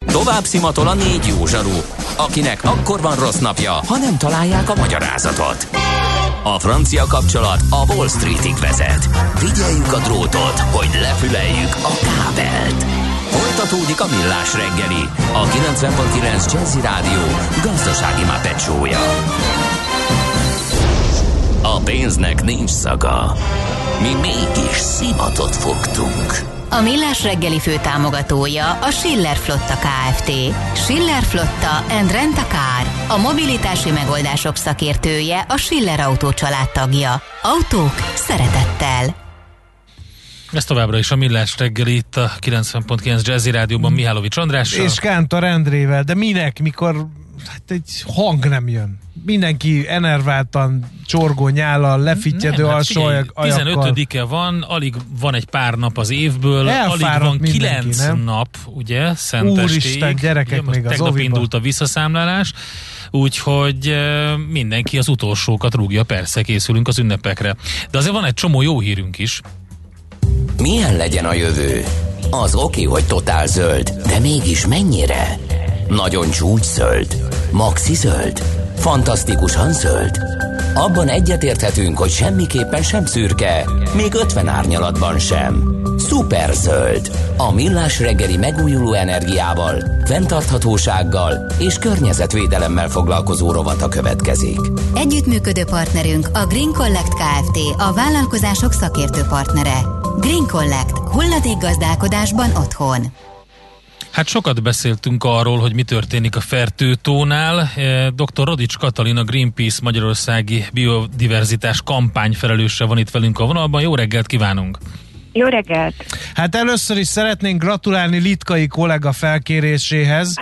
Tovább szimatol a 4 jó zsaru, akinek akkor van rossz napja, ha nem találják a magyarázatot. A francia kapcsolat a Wall Streetig vezet. Figyeljük a drótot, hogy lefüleljük a kábelt. Folytatódik a Millás reggeli, a 90.9 Jazzy Rádió gazdasági mápecsója. A pénznek nincs szaga. Mi mégis szimatot fogtunk. A Millás reggeli főtámogatója a Schiller Flotta Kft. Schiller Flotta and Rent a Car. A mobilitási megoldások szakértője, a Schiller Autó családtagja. Autók szeretettel. Ez továbbra is a Millás reggeli itt a 90.9 Jazzy Rádióban Mihálovics Andrással. És Kántor Endrével, de minek, mikor egy hang nem jön? Mindenki enerváltan, csorgó nyállal, lefittyedő alsó ajakkal. 15-e van, alig van egy pár nap az évből, alig van 9 nap, ugye, szentestéig. Úristen, gyerekek, még az tegnap oviba. indult a visszaszámlálás, úgyhogy mindenki az utolsókat rúgja, persze, készülünk az ünnepekre. De azért van egy csomó jó hírünk is. Milyen legyen a jövő? Az oké, hogy totál zöld, de mégis mennyire? Nagyon csúcs zöld? Maxi zöld? Fantasztikusan zöld? Abban egyetérthetünk, hogy semmiképpen sem szürke, még 50 árnyalatban sem. Szuper zöld. A Millás reggeli megújuló energiával, fenntarthatósággal és környezetvédelemmel foglalkozó rovata következik. Együttműködő partnerünk a Green Collect Kft. A vállalkozások szakértő partnere. Green Collect. Hulladékgazdálkodásban otthon. Hát sokat beszéltünk arról, hogy mi történik a Fertőtónál. Dr. Rodics Katalin, a Greenpeace Magyarországi Biodiverzitás kampányfelelőse van itt velünk a vonalban. Jó reggelt kívánunk! Jó reggelt! Hát először is szeretnénk gratulálni Litkai kollega felkéréséhez.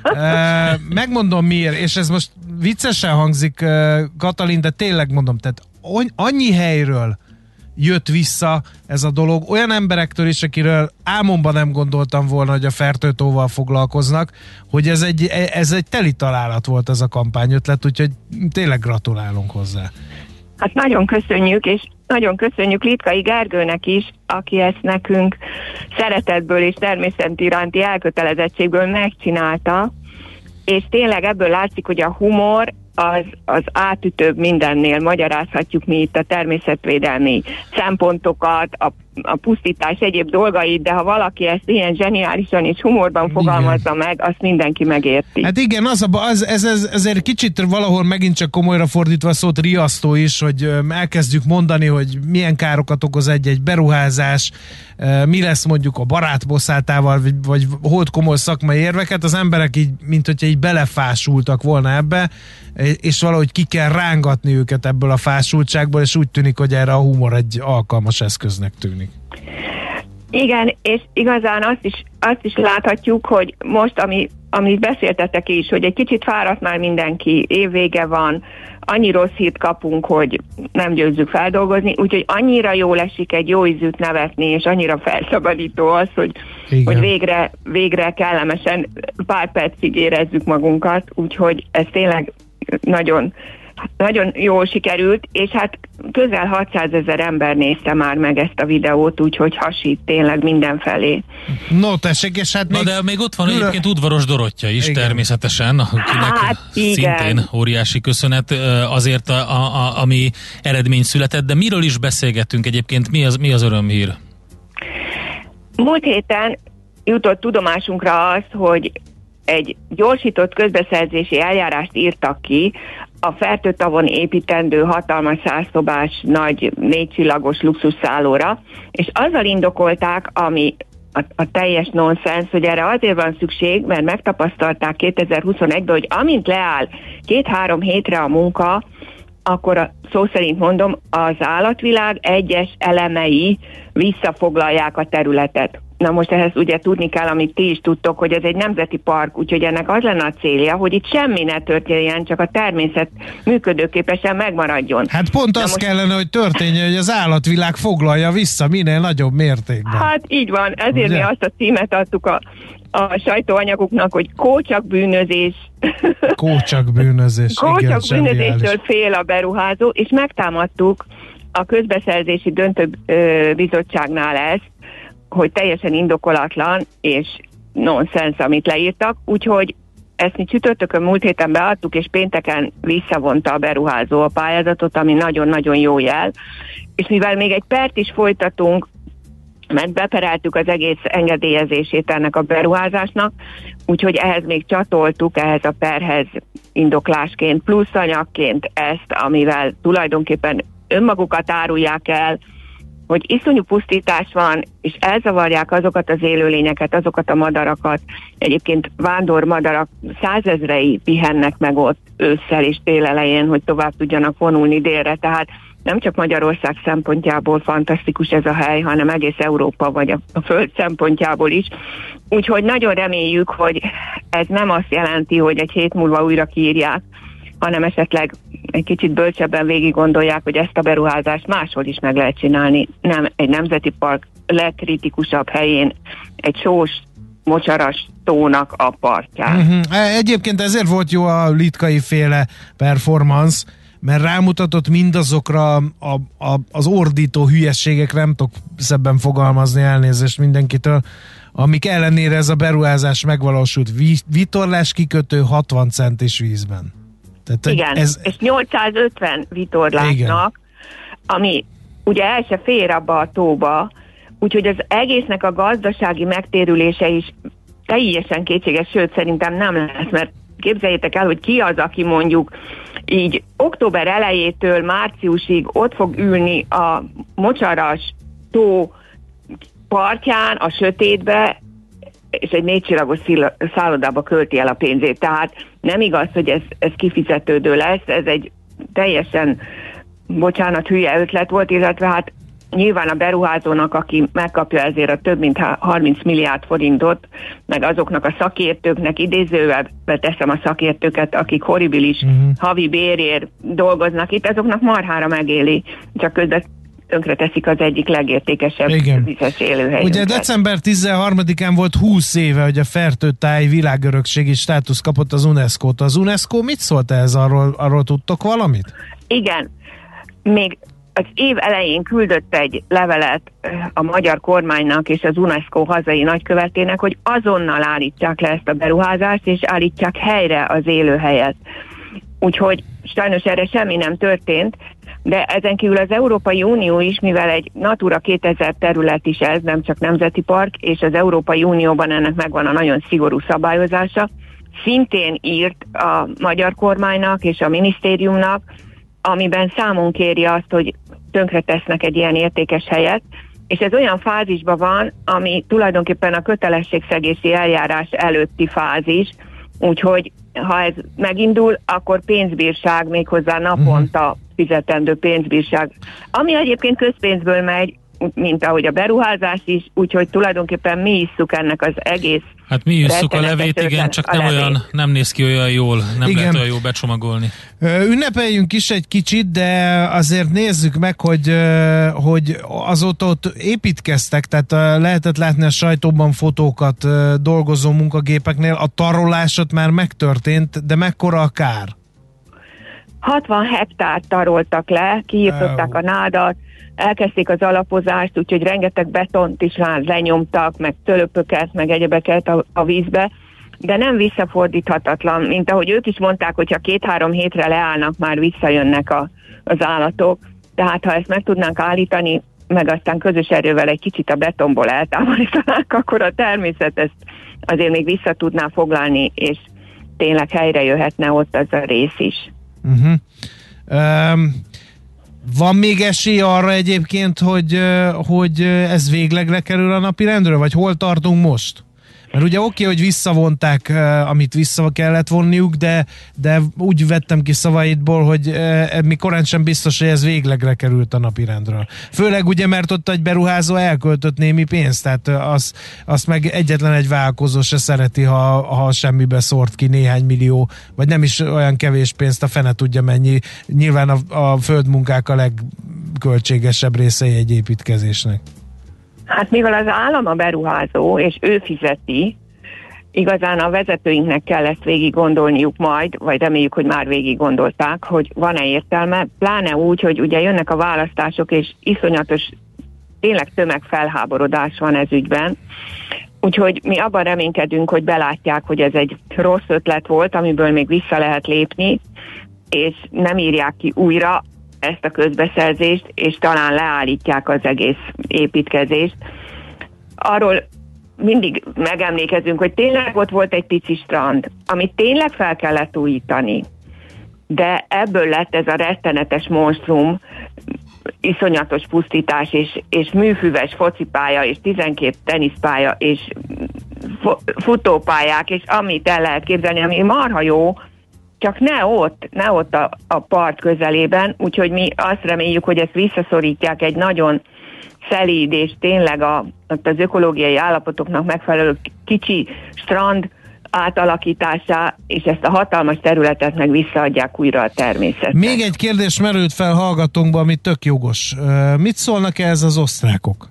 Megmondom miért, és ez most viccesen hangzik, Katalin, de tényleg mondom, tehát annyi helyről jött vissza ez a dolog, olyan emberektől is, akiről álmomban nem gondoltam volna, hogy a Fertőtóval foglalkoznak, hogy ez egy teli találat volt ez a kampányötlet, úgyhogy tényleg gratulálunk hozzá. Hát nagyon köszönjük, és nagyon köszönjük Litkai Gergőnek is, aki ezt nekünk szeretetből és természet iránti elkötelezettségből megcsinálta, és tényleg ebből látszik, hogy a humor az átütőbb mindennél. Magyarázhatjuk mi itt a természetvédelmi szempontokat, a pusztítás egyéb dolgait, de ha valaki ezt ilyen zseniálisan és humorban fogalmazza meg, azt mindenki megérti. Hát igen, ezért kicsit valahol megint csak komolyra fordítva a szót riasztó is, hogy elkezdjük mondani, hogy milyen károkat okoz egy beruházás, mi lesz mondjuk a barátbosszátával, vagy holt komoly szakmai érveket, az emberek így, mint hogyha így belefásultak volna ebbe, és valahogy ki kell rángatni őket ebből a fásultságból, és úgy tűnik, hogy erre a humor egy alkalmas eszköznek tűnik. Igen, és igazán azt is láthatjuk, hogy most, amit beszéltetek is, hogy egy kicsit fáradt már mindenki, évvége van, annyi rossz hírt kapunk, hogy nem győzzük feldolgozni, úgyhogy annyira jól esik egy jó ízűt nevetni, és annyira felszabadító az, hogy végre kellemesen pár percig érezzük magunkat, úgyhogy ez tényleg nagyon, nagyon jól sikerült, és hát közel 600 000 ember nézte már meg ezt a videót, úgyhogy hasít tényleg mindenfelé. No, tessék, és hát de még ott van egyébként Udvaros Dorottya is, igen, természetesen, akinek szintén óriási köszönet azért, ami eredmény született, de miről is beszélgettünk egyébként, mi az örömhír? Múlt héten jutott tudomásunkra az, hogy egy gyorsított közbeszerzési eljárást írtak ki a Fertőtavon építendő hatalmas 100 szobás nagy 4 csillagos luxusszállóra, és azzal indokolták, ami a teljes nonsens, hogy erre azért van szükség, mert megtapasztalták 2021-ben, hogy amint leáll 2-3 hétre a munka, akkor szó szerint mondom, az állatvilág egyes elemei visszafoglalják a területet. Na most ehhez ugye tudni kell, amit ti is tudtok, hogy ez egy nemzeti park, úgyhogy ennek az lenne a célja, hogy itt semmi ne történjen, csak a természet működőképesen megmaradjon. Hát pont az kellene, hogy történjen, hogy az állatvilág foglalja vissza minél nagyobb mértékben. Hát így van, ezért ugye? Mi azt a címet adtuk a sajtóanyagoknak, hogy kócsakbűnözés. Kócsakbűnözés. Kócsakbűnözéstől fél a beruházó, és megtámadtuk a közbeszerzési döntőbizottságnál ezt, hogy teljesen indokolatlan, és nonsens, amit leírtak, úgyhogy ezt mi csütörtökön múlt héten beadtuk, és pénteken visszavonta a beruházó a pályázatot, ami nagyon-nagyon jó jel. És mivel még egy pert is folytatunk, mert bepereltük az egész engedélyezését ennek a beruházásnak, úgyhogy ehhez még csatoltuk, ehhez a perhez indoklásként, plusz anyagként ezt, amivel tulajdonképpen önmagukat árulják el, hogy iszonyú pusztítás van, és elzavarják azokat az élőlényeket, azokat a madarakat. Egyébként vándormadarak 100 000-ei pihennek meg ott ősszel és télelején, hogy tovább tudjanak vonulni délre. Tehát nem csak Magyarország szempontjából fantasztikus ez a hely, hanem egész Európa vagy a Föld szempontjából is. Úgyhogy nagyon reméljük, hogy ez nem azt jelenti, hogy egy hét múlva újra kiírják, hanem esetleg egy kicsit bölcsebben végig gondolják, hogy ezt a beruházást máshol is meg lehet csinálni. Nem egy nemzeti park legkritikusabb helyén, egy sós, mocsaras tónak a partján. Egyébként ezért volt jó a litkai féle performance, mert rámutatott mindazokra az ordító hülyességekre, nem tudok szebben fogalmazni, elnézést mindenkitől, amik ellenére ez a beruházás megvalósult. Vitorlás kikötő 60 centis vízben. Tehát igen, és 850 vitorlásnak, igen, ami ugye el se fér abba a tóba, úgyhogy az egésznek a gazdasági megtérülése is teljesen kétséges, sőt szerintem nem lesz, mert képzeljétek el, hogy ki az, aki mondjuk így október elejétől márciusig ott fog ülni a mocsaras tó partján, a sötétbe, és egy 4 csillagos szállodába költi el a pénzét. Tehát nem igaz, hogy ez kifizetődő lesz, ez egy teljesen, bocsánat, hülye ötlet volt, illetve hát nyilván a beruházónak, aki megkapja ezért a több mint 30 milliárd forintot, meg azoknak a szakértőknek, idézővel teszem a szakértőket, akik horribilis havi bérért dolgoznak itt, azoknak marhára megéli, csak közben tönkre teszik az egyik legértékesebb vizes élőhelyünket. Ugye december 13-án volt 20 éve, hogy a Fertőtáj világörökségi státusz kapott az UNESCO-t. Az UNESCO mit szólt ehhez? Arról tudtok valamit? Igen. Még az év elején küldött egy levelet a magyar kormánynak és az UNESCO hazai nagykövetének, hogy azonnal állítsák le ezt a beruházást, és állítsák helyre az élőhelyet. Úgyhogy sajnos erre semmi nem történt, de ezen kívül az Európai Unió is, mivel egy Natura 2000 terület is ez, nem csak nemzeti park, és az Európai Unióban ennek megvan a nagyon szigorú szabályozása, szintén írt a magyar kormánynak és a minisztériumnak, amiben számon kéri azt, hogy tönkretesznek egy ilyen értékes helyet, és ez olyan fázisban van, ami tulajdonképpen a kötelességszegési eljárás előtti fázis, úgyhogy ha ez megindul, akkor pénzbírság, méghozzá naponta fizetendő pénzbírság, ami egyébként közpénzből megy, mint ahogy a beruházás is, úgyhogy tulajdonképpen mi isszuk ennek az egész. Hát mi isszuk a levét, igen, csak nem olyan, nem néz ki olyan jól, nem igen, lehet olyan jól becsomagolni. Ünnepeljünk is egy kicsit, de azért nézzük meg, hogy azóta ott építkeztek, tehát lehetett látni a sajtóban fotókat dolgozó munkagépeknél, a tarolásot már megtörtént, de mekkora a kár? 60 hektárt taroltak le, kiírtották a nádat, elkezdték az alapozást, úgyhogy rengeteg betont is lenyomtak, meg tölöpöket, meg egyebeket a vízbe, de nem visszafordíthatatlan, mint ahogy ők is mondták, hogyha 2-3 hétre leállnak, már visszajönnek az állatok, tehát ha ezt meg tudnánk állítani, meg aztán közös erővel egy kicsit a betonból eltávolítanánk, akkor a természet ezt azért még vissza tudná foglalni, és tényleg helyre jöhetne ott az a rész is. Van még esély arra egyébként, hogy ez véglegre kerül a napirendről, vagy hol tartunk most? Mert ugye oké, hogy visszavonták, amit vissza kellett vonniuk, de úgy vettem ki szavaidból, hogy mi korán sem biztos, hogy ez véglegre került a napirendről. Főleg ugye, mert ott egy beruházó elköltött némi pénzt, tehát azt meg egyetlen egy vállalkozó se szereti, ha semmibe szórt ki néhány millió, vagy nem is olyan kevés pénzt, a fene tudja mennyi. Nyilván a földmunkák a legköltségesebb részei egy építkezésnek. Hát mivel az állam a beruházó, és ő fizeti, igazán a vezetőinknek kell ezt végig gondolniuk majd, vagy reméljük, hogy már végig gondolták, hogy van-e értelme, pláne úgy, hogy ugye jönnek a választások, és iszonyatos, tényleg tömegfelháborodás van ez ügyben. Úgyhogy mi abban reménykedünk, hogy belátják, hogy ez egy rossz ötlet volt, amiből még vissza lehet lépni, és nem írják ki újra ezt a közbeszerzést, és talán leállítják az egész építkezést. Arról mindig megemlékezünk, hogy tényleg ott volt egy pici strand, amit tényleg fel kellett újítani, de ebből lett ez a rettenetes monstrum, iszonyatos pusztítás, és műfüves focipálya, és 12 teniszpálya, és futópályák, és amit el lehet képzelni, ami marha jó, csak ne ott a part közelében, úgyhogy mi azt reméljük, hogy ezt visszaszorítják egy nagyon szelíd, és tényleg az ökológiai állapotoknak megfelelő kicsi strand átalakításá, és ezt a hatalmas területet meg visszaadják újra a természetnek. Még egy kérdés merült fel hallgatónkba, ami tök jogos. Mit szólnak ehhez az osztrákok?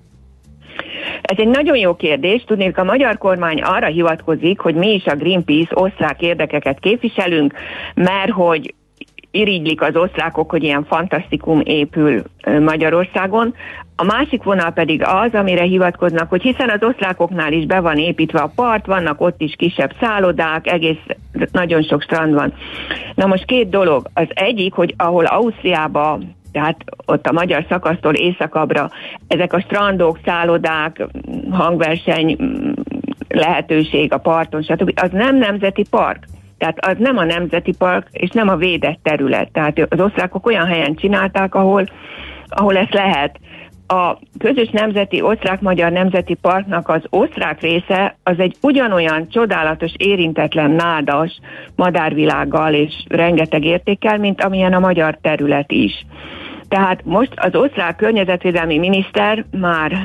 Ez egy nagyon jó kérdés. Tudnék, a magyar kormány arra hivatkozik, hogy mi is a Greenpeace osztrák érdekeket képviselünk, mert hogy irigylik az osztrákok, hogy ilyen fantasztikum épül Magyarországon. A másik vonal pedig az, amire hivatkoznak, hogy hiszen az osztrákoknál is be van építve a part, vannak ott is kisebb szállodák, egész nagyon sok strand van. Na most két dolog. Az egyik, hogy ahol Ausztriában, tehát ott a magyar szakasztól északabbra, ezek a strandok, szállodák, hangverseny lehetőség a parton, stb. Az nem nemzeti park. Tehát az nem a nemzeti park, és nem a védett terület. Tehát az osztrákok olyan helyen csinálták, ahol ezt lehet. A közös nemzeti, osztrák-magyar nemzeti parknak az osztrák része az egy ugyanolyan csodálatos, érintetlen, nádas madárvilággal és rengeteg értékkel, mint amilyen a magyar terület is. Tehát most az osztrák környezetvédelmi miniszter már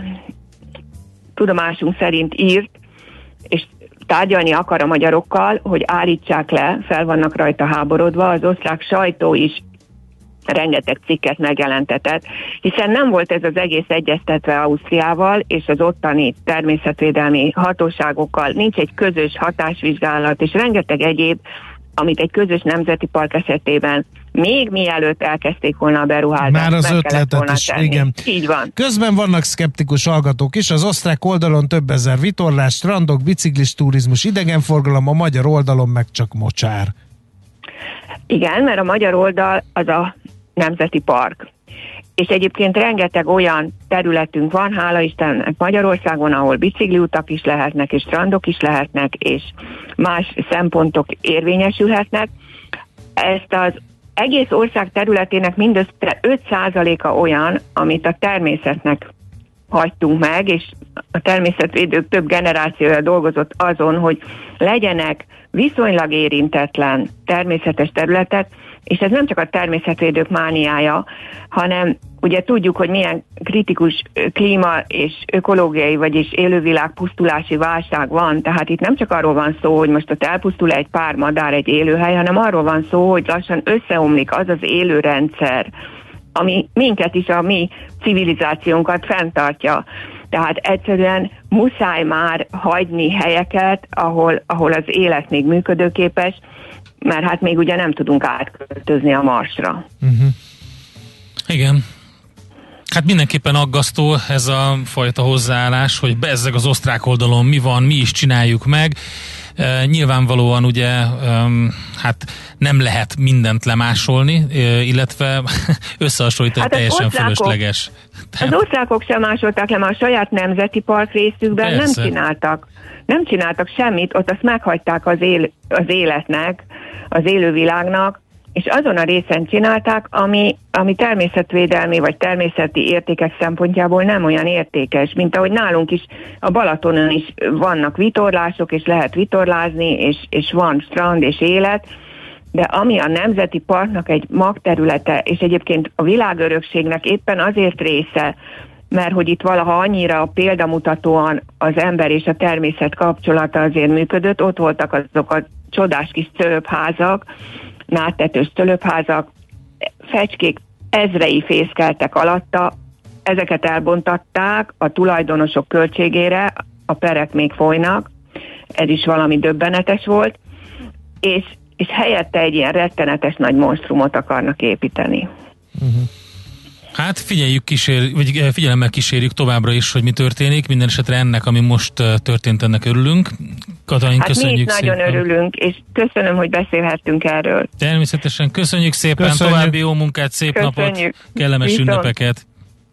tudomásunk szerint írt, és tárgyalni akar a magyarokkal, hogy állítsák le, fel vannak rajta háborodva, az osztrák sajtó is rengeteg cikket megjelentetett, hiszen nem volt ez az egész egyeztetve Ausztriával és az ottani természetvédelmi hatóságokkal, nincs egy közös hatásvizsgálat, és rengeteg egyéb, amit egy közös nemzeti park esetében még mielőtt elkezdték volna a beruházást. Már az ötletet is, tenni. igen. Így van. Közben vannak szkeptikus hallgatók is, az osztrák oldalon több ezer vitorlás, strandok, biciklis turizmus, idegenforgalom, a magyar oldalon meg csak mocsár. Igen, mert a magyar oldal az a nemzeti park. És egyébként rengeteg olyan területünk van, hála Istennek Magyarországon, ahol bicikliutak is lehetnek, és strandok is lehetnek, és más szempontok érvényesülhetnek. Ezt az egész ország területének mindössze 5%-a olyan, amit a természetnek hagytunk meg, és a természetvédők több generációja dolgozott azon, hogy legyenek viszonylag érintetlen természetes területek, és ez nem csak a természetvédők mániája, hanem ugye tudjuk, hogy milyen kritikus klíma és ökológiai, vagyis élővilág pusztulási válság van, tehát itt nem csak arról van szó, hogy most ott elpusztul egy pár madár, egy élőhely, hanem arról van szó, hogy lassan összeomlik az az élőrendszer, ami minket is, a mi civilizációnkat fenntartja. Tehát egyszerűen muszáj már hagyni helyeket, ahol az élet még működőképes, mert hát még ugye nem tudunk átköltözni a Marsra. Uh-huh. Igen. Hát mindenképpen aggasztó ez a fajta hozzáállás, hogy bezzeg az osztrák oldalon mi van, mi is csináljuk meg. Nyilvánvalóan ugye hát nem lehet mindent lemásolni, illetve összehasonlítani hát teljesen fölösleges. Az osztrákok sem másolták le, a saját nemzeti park részükben nem csináltak semmit, ott azt meghagyták az életnek, az élővilágnak, és azon a részen csinálták, ami természetvédelmi vagy természeti értékek szempontjából nem olyan értékes, mint ahogy nálunk is a Balatonon is vannak vitorlások, és lehet vitorlázni, és van strand és élet, de ami a nemzeti parknak egy magterülete, és egyébként a világörökségnek éppen azért része, mert hogy itt valaha annyira példamutatóan az ember és a természet kapcsolata azért működött, ott voltak azok a csodás kis cölöpházak, nádtetős cölöpházak, fecskék ezrei fészkeltek alatta, ezeket elbontatták a tulajdonosok költségére, a perek még folynak, ez is valami döbbenetes volt, és helyette egy ilyen rettenetes nagy monstrumot akarnak építeni. Hát figyelemmel kísérjük továbbra is, hogy mi történik. Minden esetre ennek, ami most történt, ennek örülünk. Katalin, köszönjük mi is szépen. nagyon örülünk, és köszönöm, hogy beszélhettünk erről. Természetesen köszönjük szépen, további jó munkát, szép napot, kellemes ünnepeket.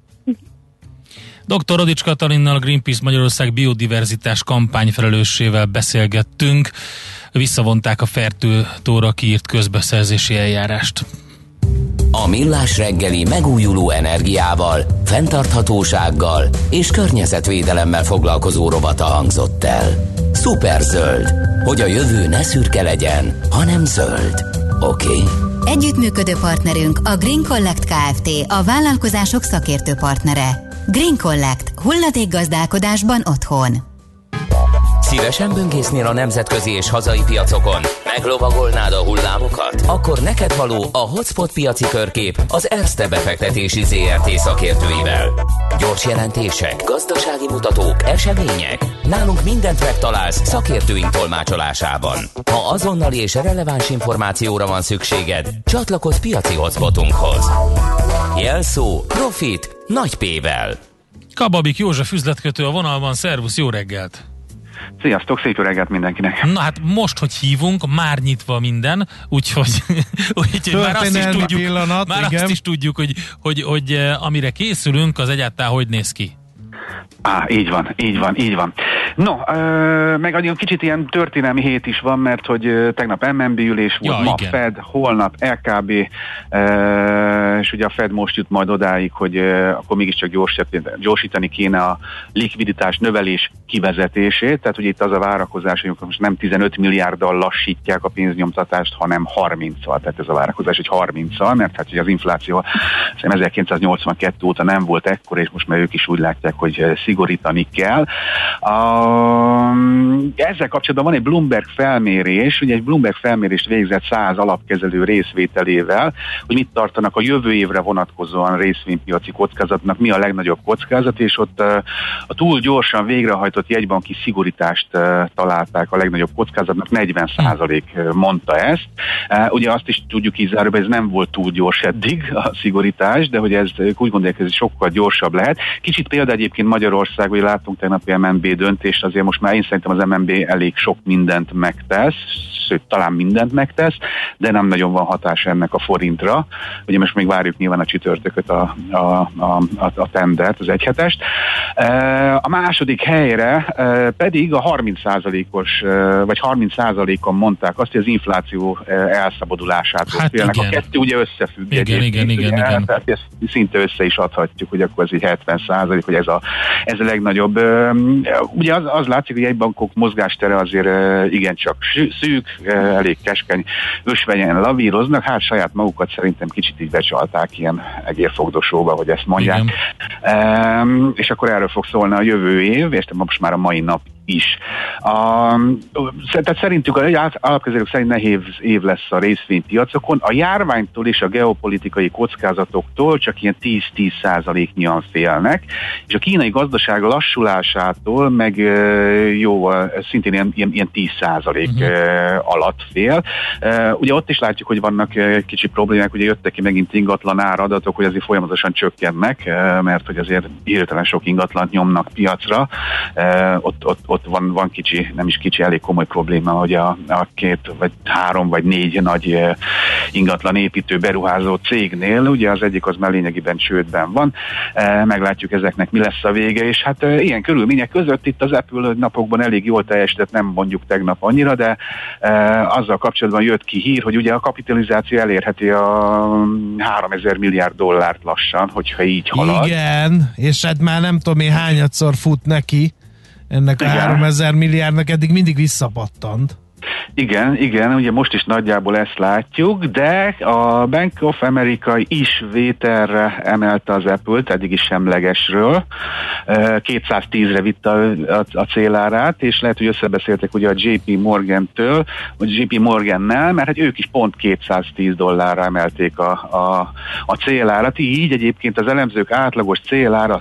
Dr. Rodics Katalinnal, Greenpeace Magyarország biodiverzitás kampányfelelősével beszélgettünk. Visszavonták a Fertőtóra kiírt közbeszerzési eljárást. A Millás reggeli megújuló energiával, fenntarthatósággal és környezetvédelemmel foglalkozó rovata hangzott el. Szuperzöld, hogy a jövő ne szürke legyen, hanem zöld. Oké? Együttműködő partnerünk a Green Collect Kft., a vállalkozások szakértő partnere. Green Collect. Hulladékgazdálkodásban otthon. Szívesen böngésznél a nemzetközi és hazai piacokon? Meglovagolnád a hullámokat? Akkor neked való a Hotspot piaci körkép az Erste befektetési ZRT szakértőivel. Gyors jelentések, gazdasági mutatók, események. Nálunk mindent megtalálsz szakértőink tolmácsolásában. Ha azonnali és releváns információra van szükséged, csatlakozz piaci hotspotunkhoz. Jelszó Profit nagy P-vel. Kababik József üzletkötő a vonalban, szervusz, jó reggelt! Sziasztok, szép jó reggelt mindenkinek! Na hát most, hogy hívunk, már nyitva minden, úgyhogy már azt is tudjuk, hogy amire készülünk, az egyáltalán hogy néz ki. Így van. No, meg egy kicsit ilyen történelmi hét is van, mert hogy tegnap MNB ülés volt, ma igen. Fed, holnap LKB, és ugye a Fed most jut majd odáig, hogy akkor mégiscsak gyorsítani kéne a likviditás növelés kivezetését, tehát ugye itt az a várakozás, hogy most nem 15 milliárddal lassítják a pénznyomtatást, hanem 30-al, tehát ez a várakozás, hogy 30-al, mert hát ugye az infláció 1982 óta nem volt ekkor, és most már ők is úgy látják, hogy szigorítani kell. Ezzel kapcsolatban van egy Bloomberg felmérés, ugye egy Bloomberg felmérést végzett 100 alapkezelő részvételével, hogy mit tartanak a jövő évre vonatkozóan részvénypiaci kockázatnak, mi a legnagyobb kockázat, és ott a túl gyorsan végrehajtott jegybanki szigorítást találták a legnagyobb kockázatnak, 40% mondta ezt. Ugye azt is tudjuk így záróban, ez nem volt túl gyors eddig a szigorítás, de hogy ez úgy gondolják, ez sokkal gyorsabb lehet. Kicsit példa egyébként Magyarország, hogy láttunk tegnapi MNB döntést, azért most már én szerintem az MNB elég sok mindent megtesz, sőt, talán mindent megtesz, de nem nagyon van hatás ennek a forintra. Ugye most még várjuk nyilván a csütörtököt, a tendert, az egyhetest. A második helyre pedig a 30%-os, vagy 30%-on mondták azt, hogy az infláció elszabadulásától félnek. A kettő ugye összefügg. Igen. Tehát ezt szinte össze is adhatjuk, hogy akkor ez egy 70%, hogy ez a legnagyobb. Ugye az látszik, hogy egy bankok mozgástere azért igencsak szűk, elég keskeny ösvegyen lavíroznak, hát saját magukat szerintem kicsit így becsalták ilyen egérfogdosóba, hogy ezt mondják. És akkor erről fog szólni a jövő év, és most már a mai nap is. Tehát szerintük az alapkezelők szerint nehéz év lesz a részvénypiacokon. A járványtól és a geopolitikai kockázatoktól csak ilyen 10-10%-nyian félnek, és a kínai gazdaság lassulásától meg jóval, szintén ilyen 10% alatt fél. Ugye ott is látjuk, hogy vannak kicsi problémák, ugye jöttek ki megint ingatlan áradatok, hogy azért folyamatosan csökkennek, mert hogy azért hirtelen sok ingatlant nyomnak piacra. Ott van kicsi, nem is kicsi, elég komoly probléma, hogy a 2 vagy 3 vagy 4 nagy ingatlan építő beruházó cégnél, ugye az egyik az már lényegében csődben van, meglátjuk ezeknek mi lesz a vége, és hát ilyen körülmények között itt az Apple napokban elég jól teljesített, nem mondjuk tegnap annyira, de azzal kapcsolatban jött ki hír, hogy ugye a kapitalizáció elérheti a 3000 milliárd dollárt lassan, hogyha így halad. Igen, és hát már nem tudom én hányadszor fut neki ennek a 3000 milliárdnak, eddig mindig visszapattant. Igen, ugye most is nagyjából ezt látjuk, de a Bank of America is vételre emelte az Apple-t, eddig is semlegesről, 210-re vitte a célárát, és lehet, hogy összebeszéltek ugye a JP Morgan-től, vagy JP Morgan-nel, mert hát ők is pont $210 emelték a célárat, így egyébként az elemzők átlagos célára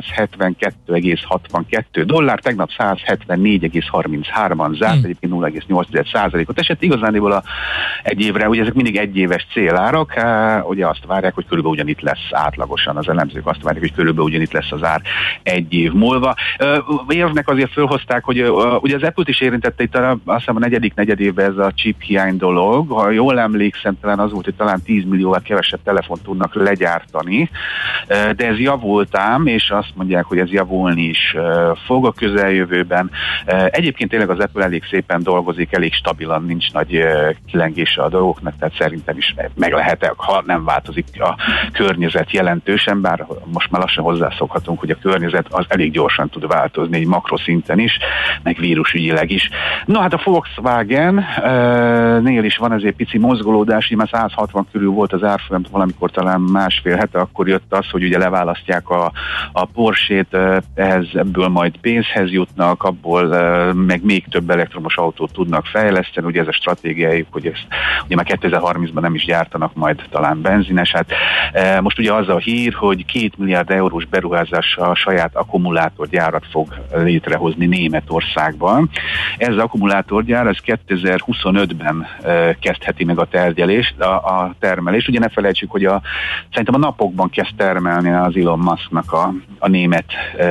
$172,62, tegnap 174,33-an zárt, egyébként 0,8%-ot esett. Igazándiból a egy évre, ugye ezek mindig egyéves célárak, ugye azt várják, hogy körülbelül ugyanitt lesz átlagosan, az elemzők azt várják, hogy körülbelül ugyanitt lesz az ár egy év múlva. Érvnek azért fölhozták, hogy ugye az Apple-t is érintette itt azt hiszem a negyedik negyedévben ez a chip hiány dolog. Ha jól emlékszem, talán az volt, hogy talán 10 millióval kevesebb telefont tudnak legyártani, de ez javult ám, és azt mondják, hogy ez javulni is fog a közeljövőben. Egyébként tényleg az Apple elég szépen dolgozik, elég stabilan, nincs nagy kilengése a dolgoknak, tehát szerintem is meg lehet, ha nem változik a környezet jelentősen, bár most már lassan hozzászokhatunk, hogy a környezet az elég gyorsan tud változni, egy makroszinten is, meg vírusügyileg is. No, hát a Volkswagen-nél is van ezért pici mozgolódás, már 160 körül volt az árfolyam, valamikor talán másfél hete, akkor jött az, hogy ugye leválasztják a Porsche-t, ebből majd pénzhez jutnak, abból meg még több elektromos autót tudnak fejleszteni, ugye ez a stratégiájuk, hogy ezt ugye már 2030-ban nem is gyártanak majd talán benzineset. Most ugye az a hír, hogy 2 milliárd eurós beruházással a saját akkumulátorgyárat fog létrehozni Németországban. Ez az akkumulátorgyár, ez 2025-ben kezdheti meg a termelést. Ugye ne felejtsük, hogy szerintem a napokban kezd termelni az Elon Musknak a német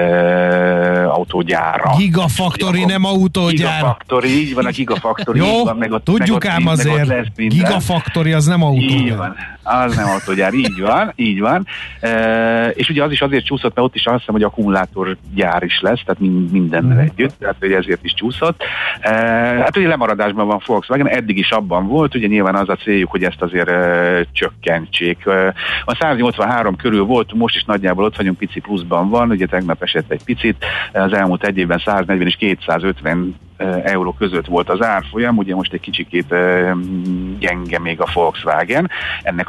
autógyára. Gigafactory, nem autógyár. Gigafactory, így van, a Gigafactory. Jó, van, meg ott, tudjuk meg ám azért, Gigafactory az nem autógyár. Így van, az nem autógyár, így van. És ugye az is azért csúszott, mert ott is azt hiszem, hogy akkumulátorgyár is lesz, tehát mindennel együtt, tehát hogy ezért is csúszott. Hát ugye lemaradásban van Volkswagen, eddig is abban volt, ugye nyilván az a céljuk, hogy ezt azért csökkentsék. A 183 körül volt, most is nagyjából ott vagyunk, pici pluszban van, ugye tegnap esett egy picit, az elmúlt egy évben 140 és 250 euró között volt az árfolyam, ugye most egy kicsikét gyenge még a Volkswagen, ennek a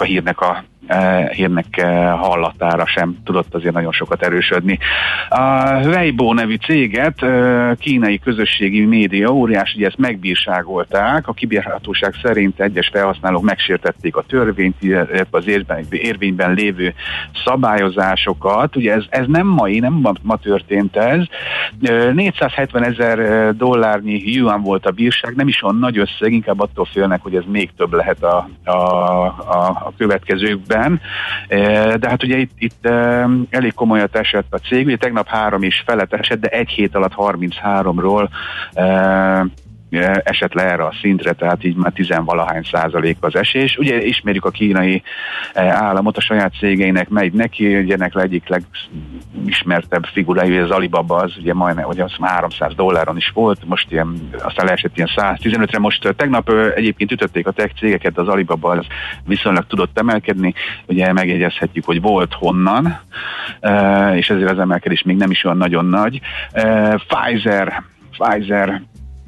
hírnek hallatára sem tudott azért nagyon sokat erősödni. A Weibo nevű céget kínai közösségi média óriás, ugye ezt megbírságolták, a kibírhatóság szerint egyes felhasználók megsértették a törvényt, az érvényben lévő szabályozásokat, ugye ez nem mai, nem ma történt ez. 470 000 yuan volt a bírság, nem is olyan nagy összeg, inkább attól félnek, hogy ez még több lehet a következőkben. De hát ugye itt elég komolyat esett a cég, ugye tegnap 3,5 esett, de egy hét alatt 33-ról esett le erre a szintre, tehát így már 10-valahány% az esés. Ugye ismerjük a kínai államot, a saját cégeinek megy neki, ugye ennek egyik legismertebb figurája, az Alibaba, az ugye majdnem, ugye az $300 is volt, most aztán leesett ilyen 115-re, most tegnap egyébként ütötték a tech cégeket, az Alibaba az viszonylag tudott emelkedni, ugye megjegyezhetjük, hogy volt honnan, és ezért az emelkedés még nem is olyan nagyon nagy. Pfizer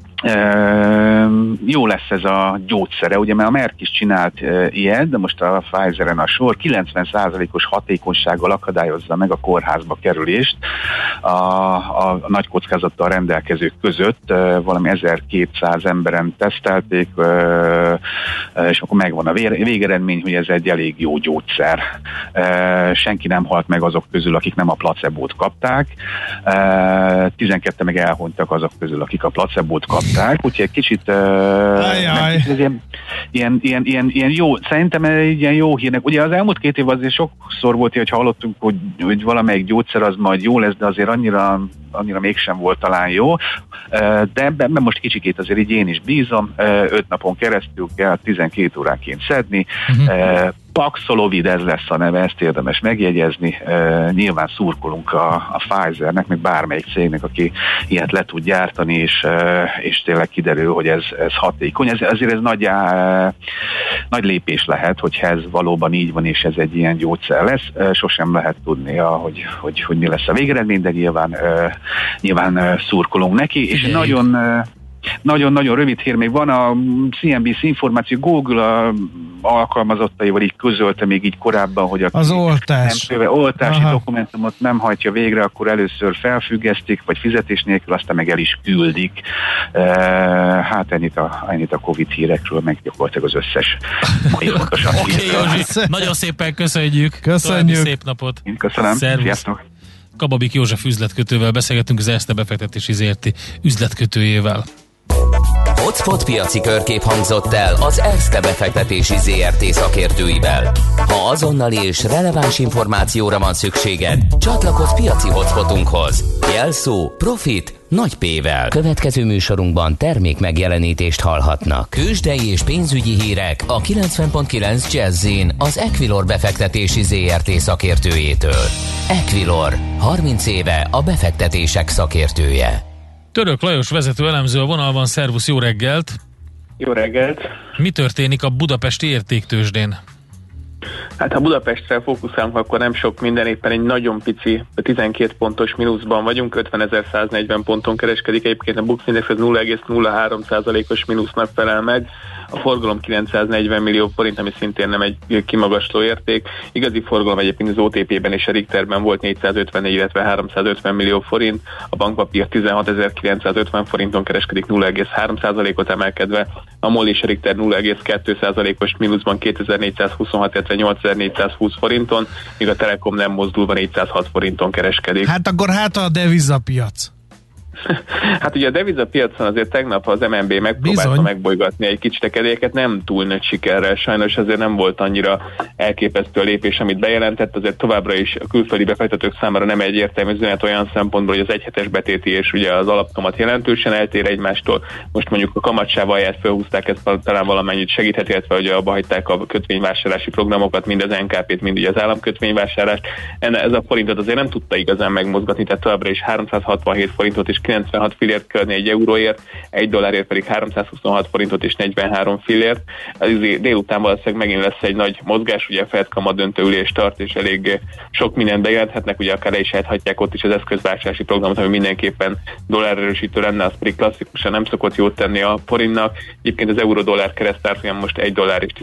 jó lesz ez a gyógyszere, ugye mert a Merck is csinált ilyet, de most a Pfizeren a sor 90%-os hatékonysággal akadályozza meg a kórházba kerülést a nagy kockázattal rendelkezők között, valami 1200 emberen tesztelték, és akkor megvan a végeredmény, hogy ez egy elég jó gyógyszer. Senki nem halt meg azok közül, akik nem a placebót kapták, 12 meg elhunytak azok közül, akik a placebót kapták, úgyhogy egy kicsit ilyen jó, szerintem egy ilyen jó hírnek. Ugye az elmúlt 2 év azért sokszor volt, hogy hallottunk, hogy valamelyik gyógyszer az majd jó lesz, de azért annyira mégsem volt talán jó, de ebben most kicsikét azért így én is bízom, 5 napon keresztül kell 12 óránként szedni, Paxlovid, ez lesz a neve, ezt érdemes megjegyezni. Nyilván szurkolunk a Pfizernek, meg bármelyik cégnek, aki ilyet le tud gyártani, és tényleg kiderül, hogy ez hatékony. Azért ez nagy lépés lehet, hogyha ez valóban így van, és ez egy ilyen gyógyszer lesz. Sosem lehet tudni, hogy mi lesz a végeredmény, de nyilván szurkolunk neki, és nagyon-nagyon rövid hír még van, a CNBC információ, Google alkalmazottaival így közölte még így korábban, hogy az oltási dokumentumot nem hajtja végre, akkor először felfüggesztik, vagy fizetés nélkül, aztán meg el is küldik. Hát ennyit a Covid hírekről, meg gyakorlatilag az összes mai fontosabb hírekről. Nagyon szépen köszönjük. Szép napot. Köszönöm. Sziasztok. Kababik József üzletkötővel beszélgettünk, az Erste befektetési ZRT üzletkötőjével. Spotpiaci körkép hangzott el az Erste befektetési ZRT szakértőivel. Ha azonnali és releváns információra van szükséged, csatlakozz piaci hotspotunkhoz. Jelszó Profit nagy P-vel. Következő műsorunkban termék megjelenítést hallhatnak. Tőzsdei és pénzügyi hírek a 90.9 Jazz-in az Equilor befektetési ZRT szakértőjétől. Equilor, 30 éve a befektetések szakértője. Török Lajos vezető elemző a vonalban, szervusz, jó reggelt! Jó reggelt! Mi történik a budapesti értéktőzsdén? Hát ha Budapestre fókuszálunk, akkor nem sok minden, éppen egy nagyon pici, 12 pontos mínuszban vagyunk, 50.140 ponton kereskedik, egyébként a Bux Index 0,03%-os mínusznak felel meg, a forgalom 940 millió forint, ami szintén nem egy kimagasló érték. Igazi forgalom egyébként az OTP-ben és a Richterben volt 454, illetve 350 millió forint, a bankpapír 16.950 forinton kereskedik 0,3%-ot emelkedve, a MOL és a Richter 0,2%-os mínuszban 2426, illetve 8420 forinton, míg a Telekom nem mozdulva 406 forinton kereskedik. Hát akkor a devizapiac. Hát ugye a devizapiacon azért tegnap az MNB megpróbálta megbolygatni egy kicsit a kedélyeket, nem túl nagy sikerrel, sajnos azért nem volt annyira elképesztő a lépés, amit bejelentett, azért továbbra is a külföldi befektetők számára nem egyértelmű üzenet olyan szempontból, hogy az egyhetes betéti és ugye az alapkamat jelentősen eltér egymástól. Most mondjuk a kamatsáv alját felhúzták, ez talán valamennyit segíthet, illetve hogy abba hagyták a kötvényvásárlási programokat, mind az NKP-t, mind ugye az államkötvényvásárlást. Ez a forintot azért nem tudta igazán megmozgatni, tehát továbbra is 367 forintot és 96 fillért kölni egy euróért, egy dollárért pedig 326 forintot és 43 fillért. Délután valószínűleg megint lesz egy nagy mozgás, ugye a Fed kamat döntőülés tart, és elég sok mindent bejelenthetnek, ugye akár le is ejthatják ott is az eszközvásárlási programot, ami mindenképpen dollárerősítő lenne, az pedig klasszikusan nem szokott jót tenni a forintnak. Egyébként az euró-dollár keresztárfolyam most 1 dollár és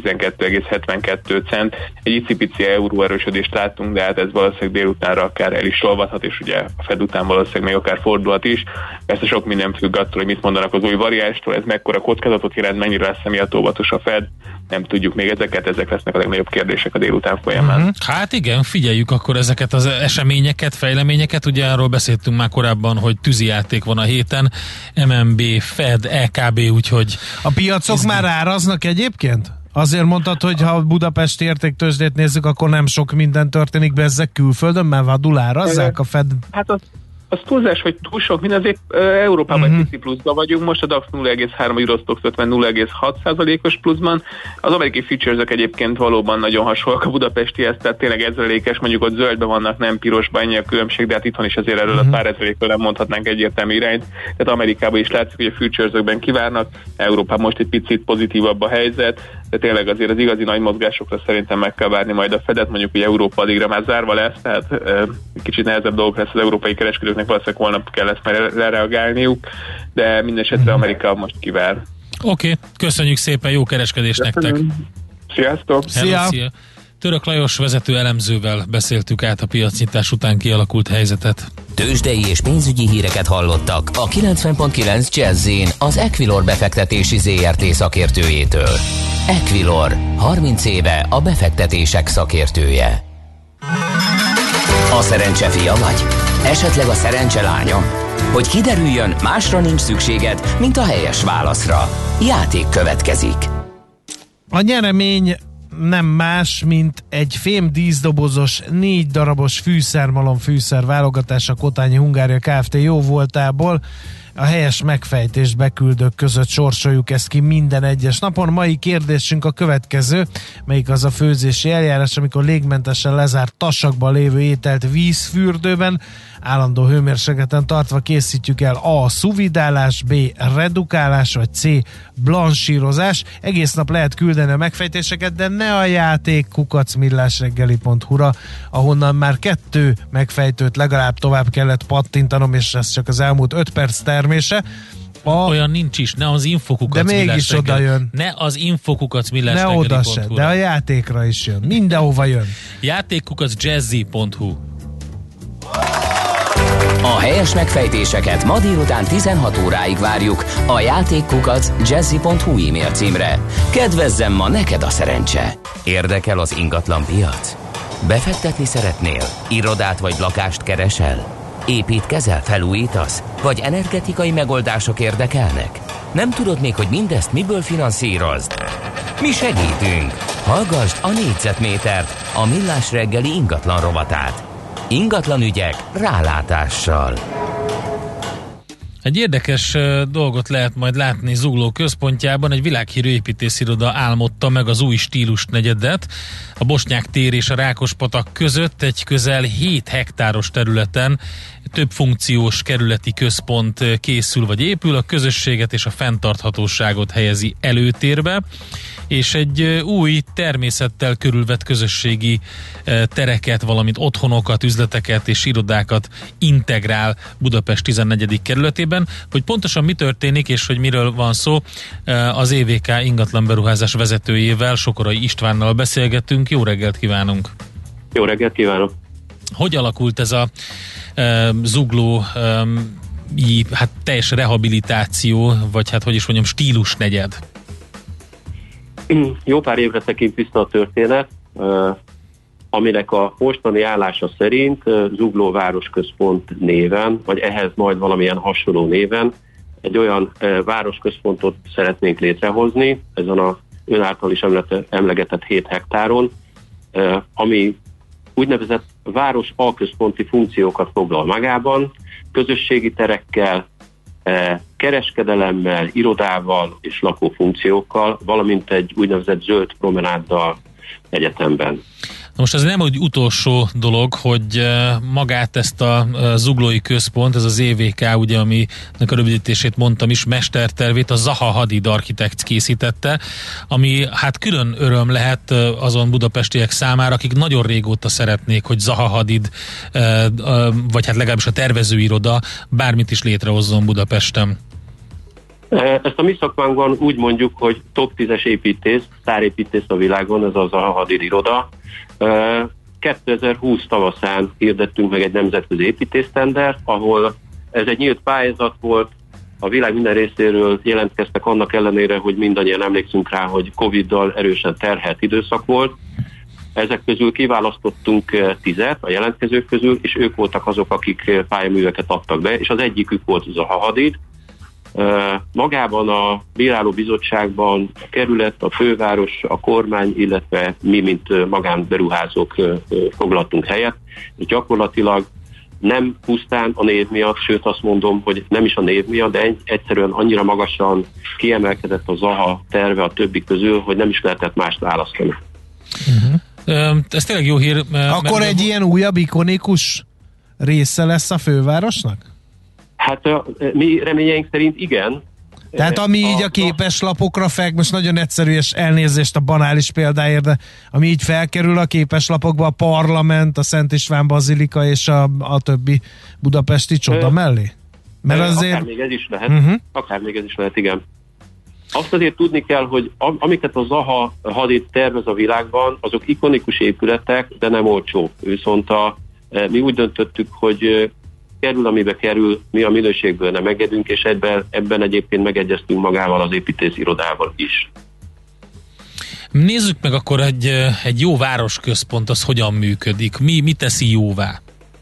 12,72 cent. Egy icipici euró erősödést láttunk, de hát ez valószínűleg délutánra akár el is olvadhat, és ugye a Fed után valószínűleg még akár fordulhat is. Persze sok minden függ attól, hogy mit mondanak az új variánstól, ez mekkora kockázatot jelent, mennyire lesz emiatt óvatos a Fed, nem tudjuk még ezek lesznek a legnagyobb kérdések a délután folyamán. Hát igen, figyeljük akkor ezeket az eseményeket, fejleményeket, ugye arról beszéltünk már korábban, hogy tűzijáték van a héten, MNB, Fed, EKB, úgyhogy... A piacok már áraznak egyébként? Azért mondtad, hogy ha a budapesti értéktőzsdét nézzük, akkor nem sok minden történik be, ezek külföldön, mert vadul árazzák a Fed? Hát az túlzás, hogy túl sok minden, azért Európában egy pici pluszban vagyunk, most a DAX 0,3, a Eurostoxx 50 0,6%-os pluszban. Az amerikai futures-ök egyébként valóban nagyon hasonlóak a budapestihez, tehát tényleg ezrelékes, mondjuk ott zöldben vannak, nem pirosban, ennyi a különbség, de hát itthon is azért erről a pár ezrelékről nem mondhatnánk egyértelmű irányt. Tehát Amerikában is látszik, hogy a futures-ökben kivárnak, Európában most egy picit pozitívabb a helyzet, de tényleg azért az igazi nagy mozgásokra szerintem meg kell várni majd a Fedet, mondjuk, hogy Európa addigra már zárva lesz, tehát kicsit nehezebb dolgok lesz az európai kereskedőknek, valószínűleg holnap kell ezt már lereagálniuk, de mindesetre Amerika most kivár. Oké, köszönjük szépen, jó kereskedést nektek! Sziasztok! Szia! Török Lajos vezető elemzővel beszéltük át a piacnyitás után kialakult helyzetet. Tőzsdei és pénzügyi híreket hallottak a 90.9 Jazz-in az Equilor befektetési ZRT szakértőjétől. Equilor, 30 éve a befektetések szakértője. A szerencse fia vagy? Esetleg a szerencse lánya? Hogy kiderüljön, másra nincs szükséged, mint a helyes válaszra. Játék következik. A nyeremény nem más, mint egy fém díszdobozos, 4 darabos fűszermalom fűszer válogatás a Kotányi Hungária Kft. Jó voltából. A helyes megfejtést beküldők között sorsoljuk ezt ki minden egyes napon. Mai kérdésünk a következő, melyik az a főzési eljárás, amikor légmentesen lezárt tasakban lévő ételt vízfürdőben állandó hőmérsékleten tartva készítjük el. A. szuvidálás, B. redukálás, vagy C. blansírozás. Egész nap lehet küldeni a megfejtéseket, de ne a játék @millásreggeli.hu-ra, ahonnan már 2 megfejtőt legalább tovább kellett pattintanom, és ez csak az elmúlt 5 perc termése. Olyan nincs is, ne az infokukat. De mégis oda jön. Ne az infokukat millásreggeli.hu. Ne oda se, de a játékra is jön. Mindenhova jön. Játékkukac.jazzy.hu. A helyes megfejtéseket ma délután 16 óráig várjuk a játékkukac.jazzy.hu e-mail címre. Kedvezzem ma neked a szerencse! Érdekel az ingatlan piac? Befektetni szeretnél? Irodát vagy lakást keresel? Építkezel, felújítasz? Vagy energetikai megoldások érdekelnek? Nem tudod még, hogy mindezt miből finanszírozd? Mi segítünk! Hallgasd a négyzetmétert, a Millás reggeli ingatlan rovatát. Ingatlan ügyek rálátással. Egy érdekes dolgot lehet majd látni Zugló központjában. Egy világhírű építésziroda álmodta meg az új stílus negyedet. A Bosnyák tér és a Rákospatak között egy közel 7 hektáros területen több funkciós kerületi központ készül vagy épül, a közösséget és a fenntarthatóságot helyezi előtérbe, és egy új természettel körülvett közösségi tereket, valamint otthonokat, üzleteket és irodákat integrál Budapest 14. kerületében. Hogy pontosan mi történik és hogy miről van szó, az EVK ingatlanberuházás vezetőjével, Sokorai Istvánnal beszélgetünk. Jó reggelt kívánunk! Jó reggelt kívánok! Hogy alakult ez a zugló teljes rehabilitáció, vagy hogy is mondjam, stílus negyed? Jó pár évre tekint vissza a történet, aminek a mostani állása szerint Zugló városközpont néven, vagy ehhez majd valamilyen hasonló néven egy olyan városközpontot szeretnénk létrehozni, ezen a ön által is emlegetett 7 hektáron, ami úgynevezett város alközponti funkciókat foglal magában, közösségi terekkel, kereskedelemmel, irodával és lakófunkciókkal, valamint egy úgynevezett zöld promenáddal egyetemben. Na most ez nem úgy utolsó dolog, hogy magát ezt a zuglói központ, ez az EVK, ugye, aminek a rövidítését mondtam is, mestertervét a Zaha Hadid architekt készítette, ami külön öröm lehet azon budapestiek számára, akik nagyon régóta szeretnék, hogy Zaha Hadid, vagy legalábbis a tervezőiroda bármit is létrehozzon Budapesten. Ezt a mi szakmánkban úgy mondjuk, hogy top 10-es építész, sztárépítész a világon, ez az a Hadid iroda. 2020 tavaszán hirdettünk meg egy nemzetközi építésztendert, ahol ez egy nyílt pályázat volt, a világ minden részéről jelentkeztek annak ellenére, hogy mindannyian emlékszünk rá, hogy Covid-dal erősen terhelt időszak volt. Ezek közül kiválasztottunk 10-et a jelentkezők közül, és ők voltak azok, akik pályaműveket adtak be, és az egyikük volt az a Hadid. Magában a bírálóbizottságban a kerület, a főváros, a kormány, illetve mi, mint magánberuházók foglaltunk helyet, és gyakorlatilag nem pusztán a név miatt, sőt azt mondom, hogy nem is a név miatt, de egyszerűen annyira magasan kiemelkedett a Zaha terve a többi közül, hogy nem is lehetett mást választani. Ez tényleg jó hír. Akkor egy ilyen újabb ikonikus része lesz a fővárosnak? Hát mi reményeink szerint igen. Tehát ami így a képeslapokra most nagyon egyszerű, és elnézést a banális példáért, de ami így felkerül a képeslapokba, a parlament, a Szent István bazilika és a többi budapesti csoda mellé? Mert azért... Akár még ez is lehet. Akár még ez is lehet, igen. Azt azért tudni kell, hogy amiket a Zaha Hadid tervez a világban, azok ikonikus épületek, de nem olcsó. Viszont mi úgy döntöttük, hogy kerül, amibe kerül, mi a minőségből nem engedünk, és ebben egyébként megegyeztünk magával az építészirodával is. Nézzük meg akkor egy jó városközpont, az hogyan működik? Mi teszi jóvá?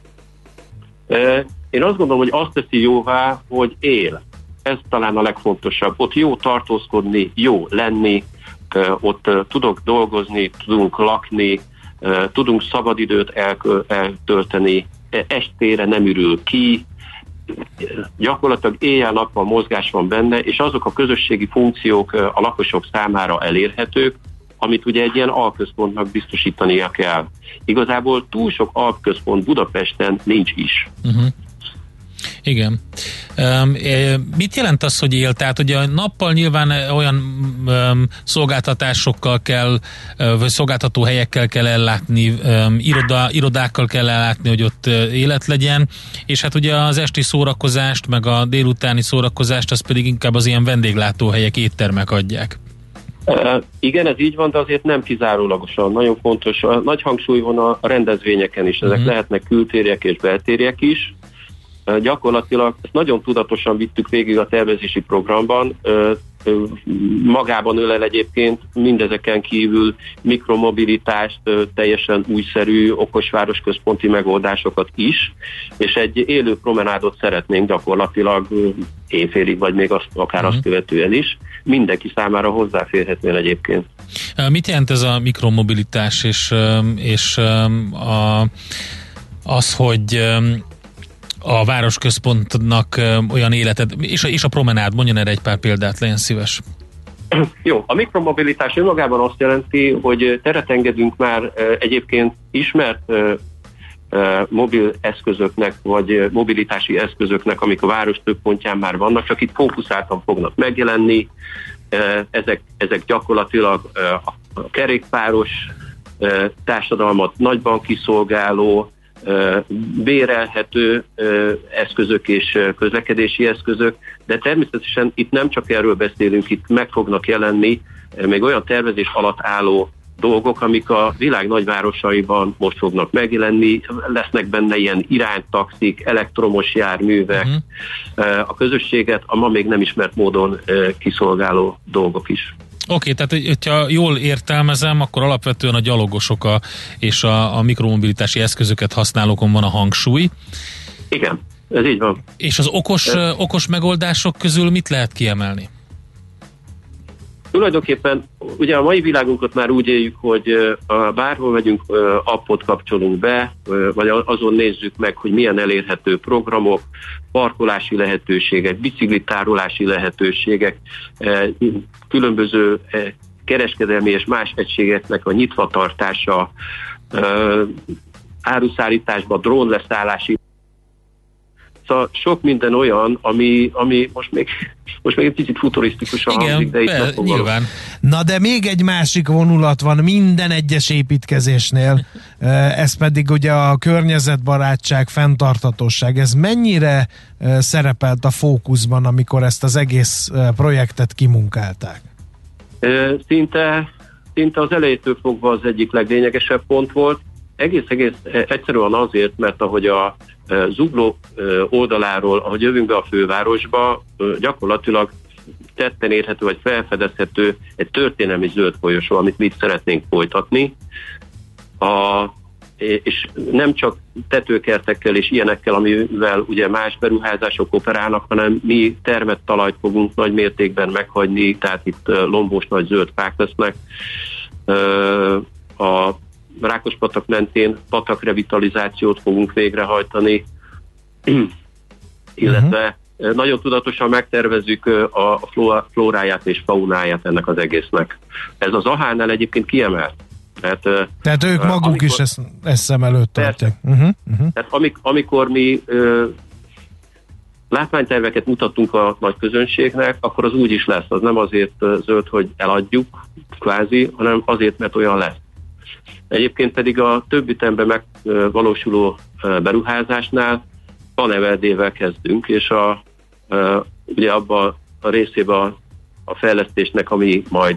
Én azt gondolom, hogy azt teszi jóvá, hogy él. Ez talán a legfontosabb. Ott jó tartózkodni, jó lenni, ott tudok dolgozni, tudunk lakni, tudunk szabadidőt eltölteni, estére nem ürül ki, gyakorlatilag éjjel-nappal mozgás van benne, és azok a közösségi funkciók a lakosok számára elérhetők, amit ugye egy ilyen alközpontnak biztosítania kell. Igazából túl sok alközpont Budapesten nincs is. Igen. Mit jelent az, hogy él? Tehát ugye nappal nyilván olyan szolgáltatásokkal kell, vagy szolgáltató helyekkel kell ellátni, irodákkal kell ellátni, hogy ott élet legyen, és hát ugye az esti szórakozást, meg a délutáni szórakozást, az pedig inkább az ilyen vendéglátóhelyek, éttermek adják. Igen, ez így van, de azért nem kizárólagosan. Nagyon fontos, nagy hangsúly van a rendezvényeken is. Ezek lehetnek kültérjek és beltérjek is. Gyakorlatilag ezt nagyon tudatosan vittük végig a tervezési programban, magában ölel egyébként mindezeken kívül mikromobilitást, teljesen újszerű okosvárosközponti megoldásokat is, és egy élő promenádot szeretnénk gyakorlatilag éjfélig, vagy még akár azt követően is, mindenki számára hozzáférhetően egyébként. Mit jelent ez a mikromobilitás, és az, hogy a városközpontnak olyan életed, és a promenád, mondjon erre egy pár példát, legyen szíves. Jó, a mikromobilitás önmagában azt jelenti, hogy teret engedünk már egyébként ismert mobil eszközöknek, vagy mobilitási eszközöknek, amik a város több pontján már vannak, csak itt fókuszáltan fognak megjelenni. Ezek gyakorlatilag a kerékpáros társadalmat nagyban kiszolgáló, bérelhető eszközök és közlekedési eszközök, de természetesen itt nem csak erről beszélünk, itt meg fognak jelenni még olyan tervezés alatt álló dolgok, amik a világ nagyvárosaiban most fognak megjelenni, lesznek benne ilyen iránytaxik, elektromos járművek, a közösséget a ma még nem ismert módon kiszolgáló dolgok is. Oké, tehát hogyha jól értelmezem, akkor alapvetően a gyalogosok és a mikromobilitási eszközöket használókon van a hangsúly. Igen, ez így van. És az okos megoldások közül mit lehet kiemelni? Tulajdonképpen ugye a mai világunkat már úgy éljük, hogy bárhol megyünk, appot kapcsolunk be, vagy azon nézzük meg, hogy milyen elérhető programok, parkolási lehetőségek, biciklitárolási lehetőségek, különböző kereskedelmi és más egységeknek a nyitvatartása, áruszállításban drónleszállási. Szóval sok minden olyan, ami most még egy picit futurisztikusan hangzik, de itt nyilván. Na de még egy másik vonulat van minden egyes építkezésnél, ez pedig ugye a környezetbarátság, fenntarthatóság. Ez mennyire szerepelt a fókuszban, amikor ezt az egész projektet kimunkálták? Szinte az elejétől fogva az egyik leglényegesebb pont volt. Egész egyszerűen azért, mert ahogy a Zugló oldaláról, ahogy jövünk be a fővárosba, gyakorlatilag tetten érhető, vagy felfedezhető egy történelmi zöld folyosó, amit mi szeretnénk folytatni. És nem csak tetőkertekkel és ilyenekkel, amivel ugye más beruházások operálnak, hanem mi termett talajt fogunk nagy mértékben meghagyni, tehát itt lombos nagy zöld fák lesznek. A Rákospatak mentén patakrevitalizációt fogunk végrehajtani, illetve nagyon tudatosan megtervezzük a flóráját és faunáját ennek az egésznek. Ez az Ahánál egyébként kiemelt. Tehát ők maguk is ezt szem előtt tartják. Tehát amikor mi látványterveket mutattunk a nagy közönségnek, akkor az úgy is lesz. Az nem azért zöld, hogy eladjuk kvázi, hanem azért, mert olyan lesz. Egyébként pedig a több ütemben megvalósuló beruházásnál paneveldével kezdünk, és ugye abban a részében a fejlesztésnek, ami majd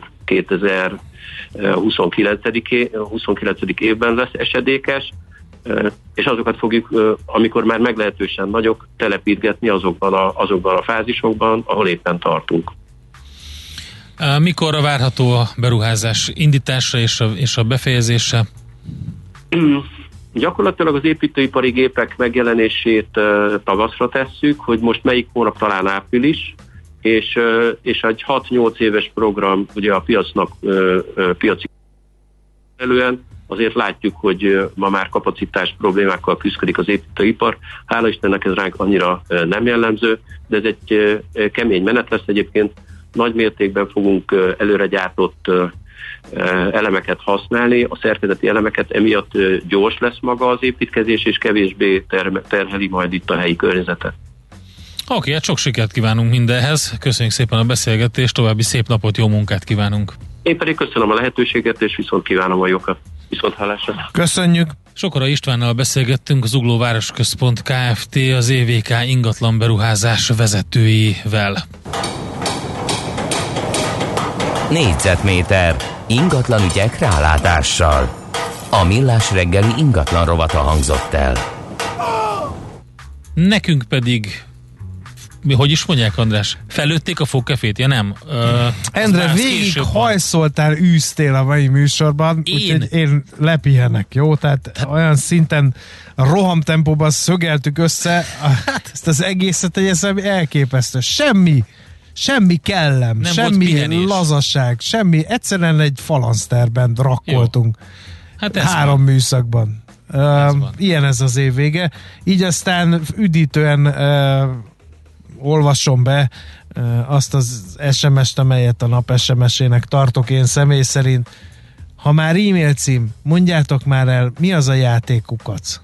2029 évben lesz esedékes, és azokat fogjuk, amikor már meglehetősen nagyok, telepítgetni azokban a fázisokban, ahol éppen tartunk. Mikorra várható a beruházás indítása és a befejezése? Gyakorlatilag az építőipari gépek megjelenését tavaszra tesszük, hogy most melyik hónap, talán április, és egy 6-8 éves program ugye a piacnak piaci elően, azért látjuk, hogy ma már kapacitás problémákkal küzdik az építőipar. Hála Istennek ez ránk annyira nem jellemző, de ez egy kemény menet lesz egyébként. Nagy mértékben fogunk előre gyártott elemeket használni, a szerkezeti elemeket, emiatt gyors lesz maga az építkezés, és kevésbé terheli majd itt a helyi környezetet. Oké, hát sok sikert kívánunk mindenhez. Köszönjük szépen a beszélgetést, további szép napot, jó munkát kívánunk. Én pedig köszönöm a lehetőséget, és viszont kívánom a jókat. Viszont hallásra. Köszönjük! Sokora Istvánnal beszélgettünk, az Zugló Városközpont Kft. Az EVK ingatlan beruházás vezetőivel. Négyzetméter ingatlan ügyek rálátással. A Millás reggeli ingatlan rovata hangzott el. Nekünk pedig hogy is mondják, András? Fellőtték a fogkefét? Ja nem. Endre, végig hajszoltál, űztél a mai műsorban, úgyhogy én lepihenek, jó? Tehát olyan szinten rohamtempóban szögeltük össze ezt az egészet, hogy ez elképesztő. Semmi kellem, nem semmi lazaság, semmi, egyszerűen egy falanszterben rakkoltunk. Hát 3 műszakban. Ilyen ez az év vége. Így aztán üdítően olvasom be azt az SMS-t, amelyet a nap SMS-ének tartok én személy szerint. Ha már e-mail cím, mondjátok már el, mi az a játékukac?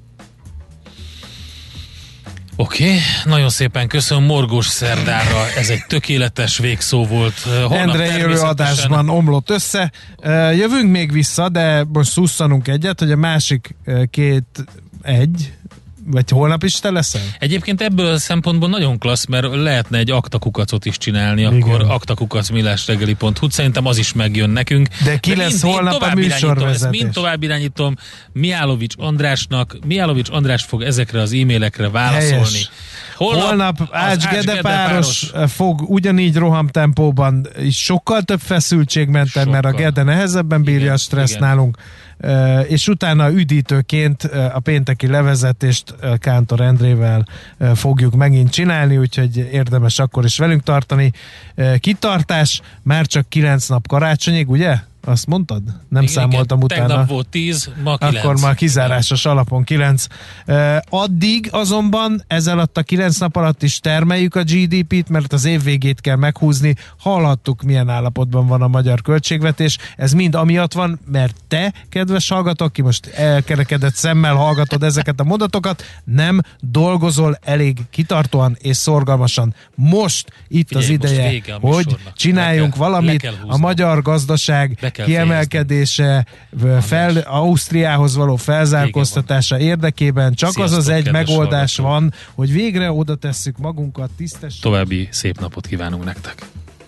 Oké, nagyon szépen köszönöm, morgós szerdára, ez egy tökéletes végszó volt. Endre jövő adásban omlott össze. Jövünk még vissza, de most szusszanunk egyet, hogy a másik 2-1, vagy holnap is te leszel? Egyébként ebből a szempontból nagyon klassz, mert lehetne egy aktakukacot is csinálni, igen. Akkor aktakukac@millásreggeli.hu, szerintem az is megjön nekünk. De ki lesz holnap a műsorvezetés? Ezt mind tovább irányítom Mihálovics Andrásnak. Mihálovics András fog ezekre az e-mailekre válaszolni. Helyes. Holnap Ács Gede páros fog ugyanígy rohamtempóban is sokkal több feszültségmenten, mert a Gede nehezebben bírja a stressz nálunk. És utána üdítőként a pénteki levezetést Kántor Endrével fogjuk megint csinálni, úgyhogy érdemes akkor is velünk tartani. Kitartás, már csak 9 nap karácsonyig, ugye? Azt mondtad? Nem igen, számoltam utána. Tegnap volt 10, ma 9. Akkor már kizárásos alapon 9. Addig azonban ez alatt a 9 nap alatt is termeljük a GDP-t, mert az év végét kell meghúzni. Hallhattuk, milyen állapotban van a magyar költségvetés. Ez mind amiatt van, mert te, kedves hallgató, aki most elkerekedett szemmel hallgatod ezeket a mondatokat, nem dolgozol elég kitartóan és szorgalmasan. Most itt figyelj, az ideje, hogy csináljunk valamit a magyar gazdaság kiemelkedése, Ausztriához való felzárkóztatása érdekében. Csak sziasztok, az egy megoldás hallgató. Van, hogy végre oda tesszük magunkat tisztes. További szép napot kívánunk nektek.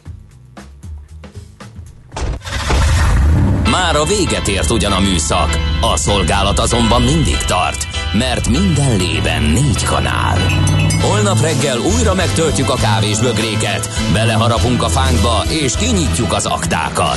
Már a véget ért ugyan a műszak, a szolgálat azonban mindig tart, mert minden lében 4 kanál. Holnap reggel újra megtöltjük a kávésbögréket, beleharapunk a fánkba és kinyitjuk az aktákat.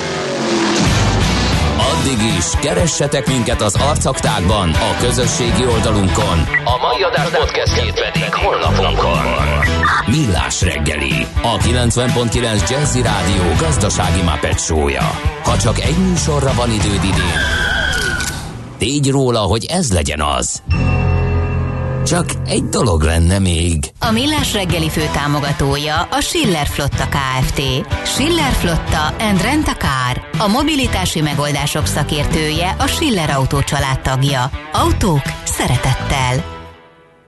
Addig is keressetek minket az arcaktákban, a közösségi oldalunkon. A mai adás podcastjét pedig honlapunkon. Millás reggeli, a 90.9 Jazzy Rádió gazdasági Muppet show-ja. Ha csak egy műsorra van időd idén, tégy róla, hogy ez legyen az. Csak egy dolog lenne még. A Millás reggeli főtámogatója a Schiller Flotta Kft. Schiller Flotta and Rent a Car. A mobilitási megoldások szakértője, a Schiller Autó család tagja. Autók szeretettel.